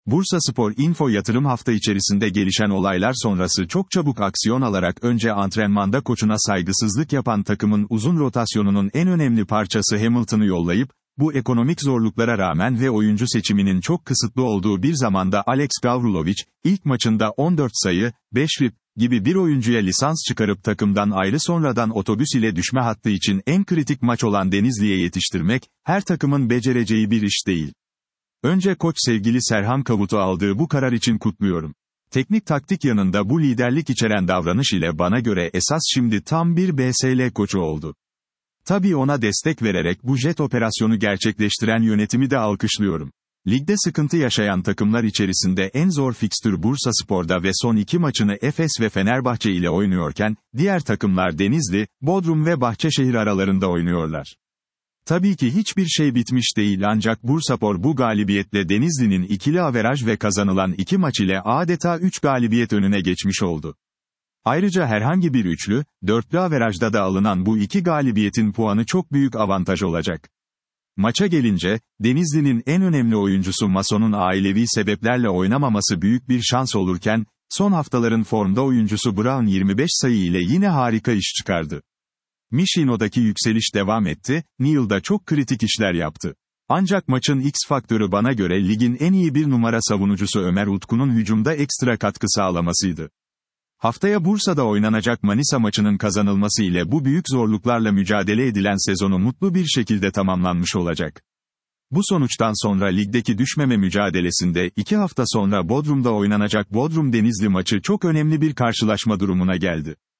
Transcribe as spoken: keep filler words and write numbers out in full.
Bursaspor Info Yatırım hafta içerisinde gelişen olaylar sonrası çok çabuk aksiyon alarak önce antrenmanda koçuna saygısızlık yapan takımın uzun rotasyonunun en önemli parçası Hamilton'ı yollayıp, bu ekonomik zorluklara rağmen ve oyuncu seçiminin çok kısıtlı olduğu bir zamanda Alex Gavrilovic, ilk maçında on dört sayı, beş rebound gibi bir oyuncuya lisans çıkarıp takımdan ayrı sonradan otobüs ile düşme hattı için en kritik maç olan Denizli'ye yetiştirmek, her takımın becereceği bir iş değil. Önce koç sevgili Serhan Kavut'u aldığı bu karar için kutluyorum. Teknik taktik yanında bu liderlik içeren davranış ile bana göre esas şimdi tam bir B S L koçu oldu. Tabii ona destek vererek bu jet operasyonu gerçekleştiren yönetimi de alkışlıyorum. Ligde sıkıntı yaşayan takımlar içerisinde en zor fikstür Bursaspor'da ve son iki maçını Efes ve Fenerbahçe ile oynuyorken, diğer takımlar Denizli, Bodrum ve Bahçeşehir aralarında oynuyorlar. Tabii ki hiçbir şey bitmiş değil ancak Bursaspor bu galibiyetle Denizli'nin ikili averaj ve kazanılan iki maç ile adeta üç galibiyet önüne geçmiş oldu. Ayrıca herhangi bir üçlü, dörtlü averajda da alınan bu iki galibiyetin puanı çok büyük avantaj olacak. Maça gelince, Denizli'nin en önemli oyuncusu Mason'un ailevi sebeplerle oynamaması büyük bir şans olurken, son haftaların formda oyuncusu Brown yirmi beş sayı ile yine harika iş çıkardı. Mishino'daki yükseliş devam etti, Neal da çok kritik işler yaptı. Ancak maçın X faktörü bana göre ligin en iyi bir numara savunucusu Ömer Utku'nun hücumda ekstra katkı sağlamasıydı. Haftaya Bursa'da oynanacak Manisa maçının kazanılması ile bu büyük zorluklarla mücadele edilen sezonu mutlu bir şekilde tamamlanmış olacak. Bu sonuçtan sonra ligdeki düşmeme mücadelesinde iki hafta sonra Bodrum'da oynanacak Bodrum Denizli maçı çok önemli bir karşılaşma durumuna geldi.